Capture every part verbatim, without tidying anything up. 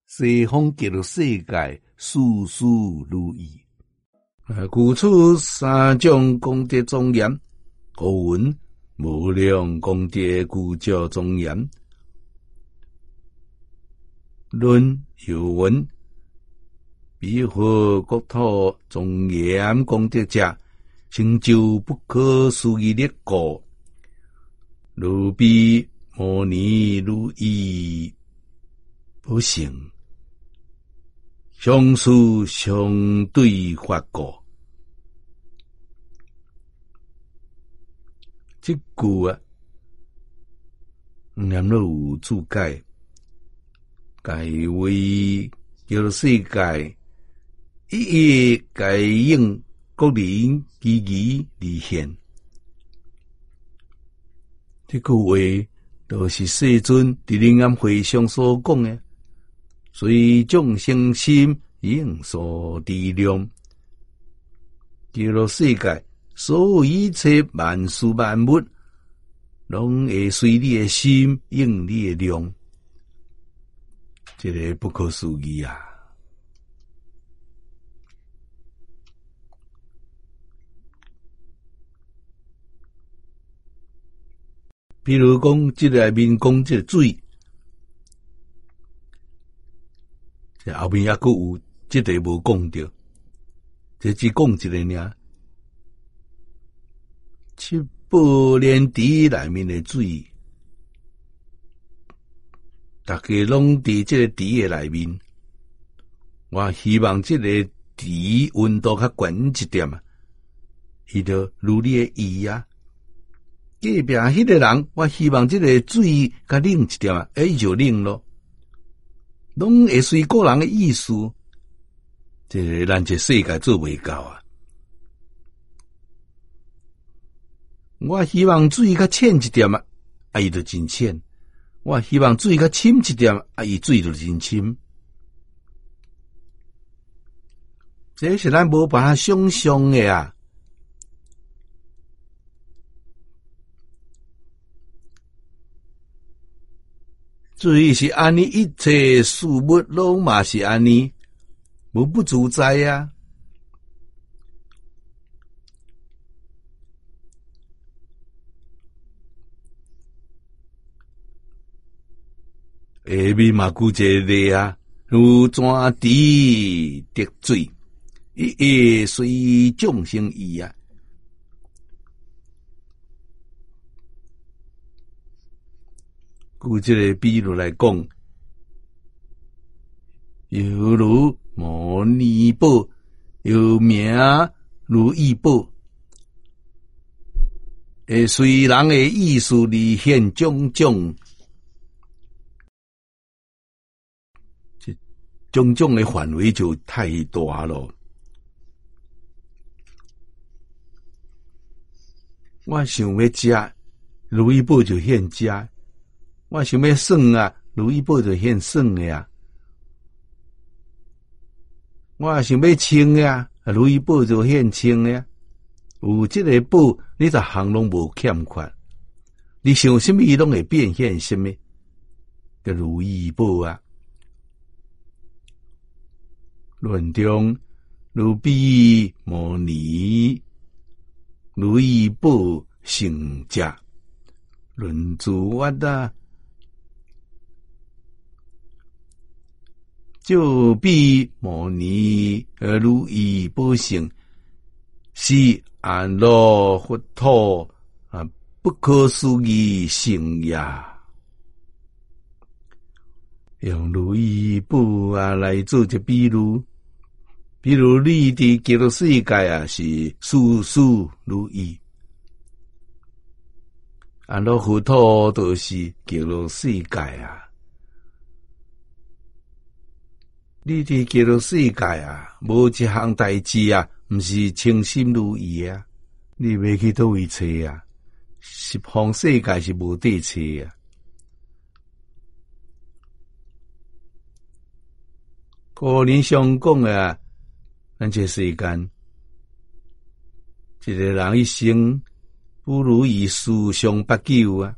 西方极乐世界事事如意。故此三种功德庄严，古云无量功德故叫庄严。论有云：彼何国土庄严功德者，成就不可思议力果。如彼摩尼如意不成，相似相对法果。这句啊，念了有注解，该为叫世界一一该应各人积极离现。这句话都是世尊伫灵安会上所讲的，随众生心应所力量，叫了世界所有一切万事万物，拢会随你的心应你的量，这个不可思议啊！比如讲，这个面讲这个水，这后面还佫有这个无讲到，这只讲一个尔。七宝莲池内面的水，大家拢伫这个池的内面。我希望这个池温度较悬一点啊，伊就如你的意啊。隔壁迄个人，我希望这个水较冷一点啊，哎就冷咯。拢会随个人的意思，这个咱这世界做袂到啊。我希望水较浅一点啊，啊伊就真浅；我希望水较深一点啊，伊水就真深。这是咱无办法想象的啊！水是安尼，一切事物拢嘛是安尼，无不自在啊！下面嘛举一个例啊，如泉池得水，一一随众生意啊。举这个比如来讲，犹如摩尼宝，又名如意宝，会随人的意思而现种种。种种的范围就太大了。我想要食如意宝就现食，我想要耍啊，如意宝就现耍的啊。我想要清啊，如意宝就现清的啊。有这个宝，你十项拢无欠缺，你想什么拢会变现什么，叫如意宝啊。论中如彼摩尼如意宝成者，论诸法啊，就彼摩尼而如意宝成，是安乐佛陀啊不可思议成也。用如意宝啊来做一比喻。比如你伫极乐世界啊，是事事如意；安乐佛陀都是极乐世界啊。你伫极乐世界啊，无一项代志啊，毋是称心如意啊。你要去倒位找啊？十方世界是无地找啊。古人常讲啊。咱这世间，一个人一生不如意事上八九啊。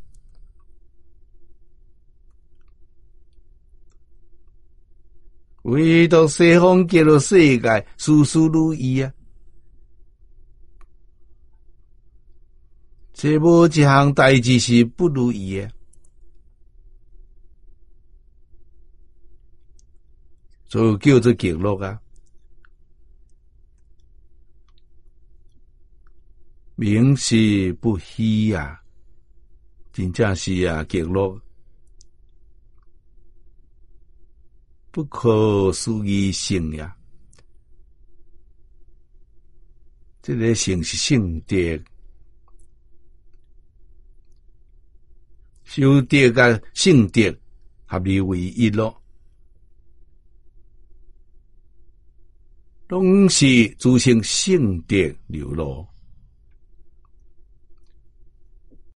唯独西方极乐世界事事如意啊！这无一项代志是不如意的，所以叫做极乐啊。名实不虚啊，真正是啊，极乐不可思议性呀！这个性是性德，修德甲性德合而为一咯，拢是自性性德流露。